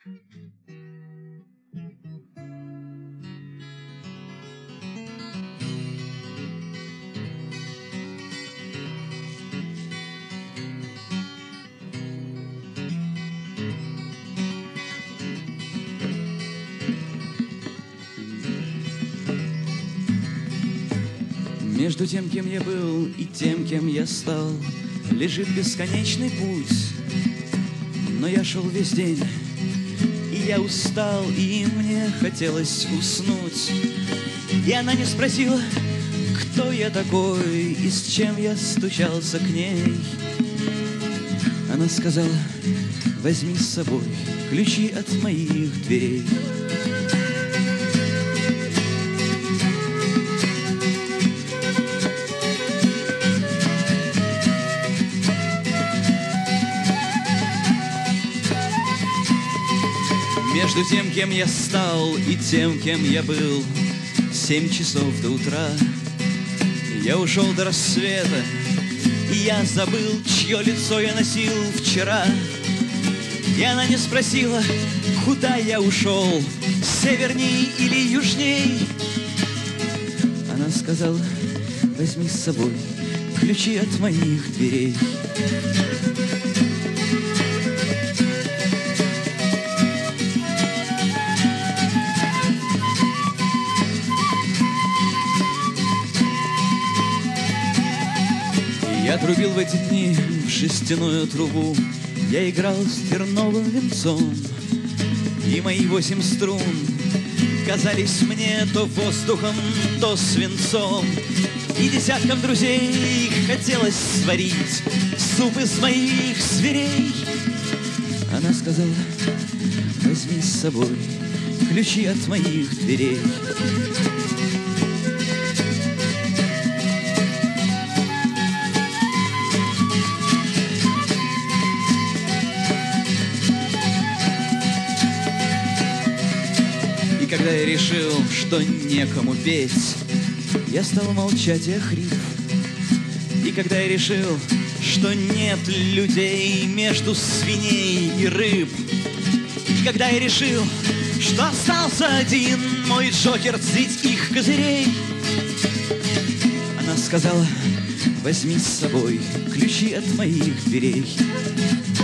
Между тем, кем я был, и тем, кем я стал, лежит бесконечный путь. Но я шел весь день, и я устал, и мне хотелось уснуть. И она не спросила, кто я такой и с чем я стучался к ней. Она сказала: возьми с собой ключи от моих дверей. Между тем, кем я стал, и тем, кем я был, 7 часов до утра. Я ушел до рассвета, и я забыл, чье лицо я носил вчера. И она не спросила, куда я ушел, северней или южней. Она сказала: возьми с собой ключи от моих дверей. Я трубил в эти дни в жестяную трубу, я играл с терновым венцом, и мои 8 струн казались мне то воздухом, то свинцом. И десяткам друзей хотелось сварить суп из моих зверей. Она сказала: возьми с собой ключи от моих дверей. И когда я решил, что некому петь, я стал молчать и охрип. И когда я решил, что нет людей между свиней и рыб, и когда я решил, что остался один мой джокер среди их козырей, она сказала: возьми с собой ключи от моих дверей.